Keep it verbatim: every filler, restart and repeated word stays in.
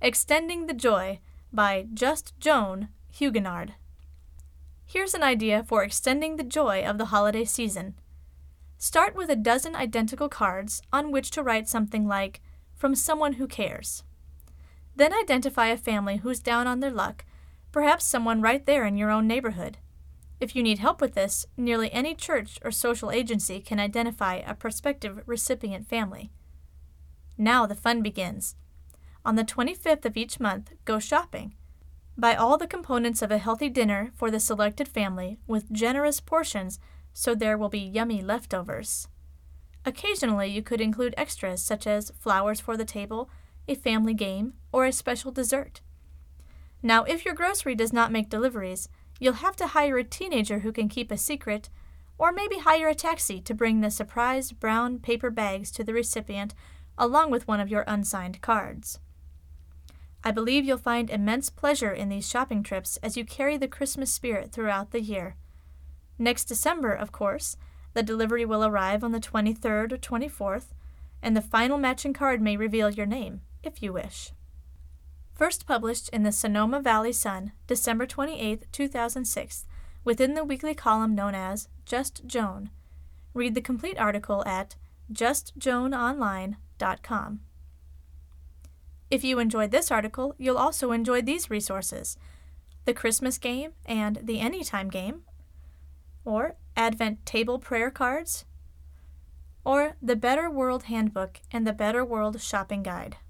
Extending the Joy by Just Joan Huguenard. Here's an idea for extending the joy of the holiday season. Start with a dozen identical cards on which to write something like, "From someone who cares." Then identify a family who's down on their luck, perhaps someone right there in your own neighborhood. If you need help with this, nearly any church or social agency can identify a prospective recipient family. Now the fun begins. On the twenty-fifth of each month, go shopping. Buy all the components of a healthy dinner for the selected family with generous portions so there will be yummy leftovers. Occasionally, you could include extras such as flowers for the table, a family game, or a special dessert. Now, if your grocery does not make deliveries, you'll have to hire a teenager who can keep a secret, or maybe hire a taxi to bring the surprise brown paper bags to the recipient along with one of your unsigned cards. I believe you'll find immense pleasure in these shopping trips as you carry the Christmas spirit throughout the year. Next December, of course, the delivery will arrive on the twenty-third or twenty-fourth, and the final matching card may reveal your name, if you wish. First published in the Sonoma Valley Sun, December twenty-eighth, two thousand six, within the weekly column known as Just Joan. Read the complete article at just joan online dot com. If you enjoyed this article, you'll also enjoy these resources: the Christmas game and the Anytime game, or Advent table prayer cards, or the Better World Handbook and the Better World Shopping Guide.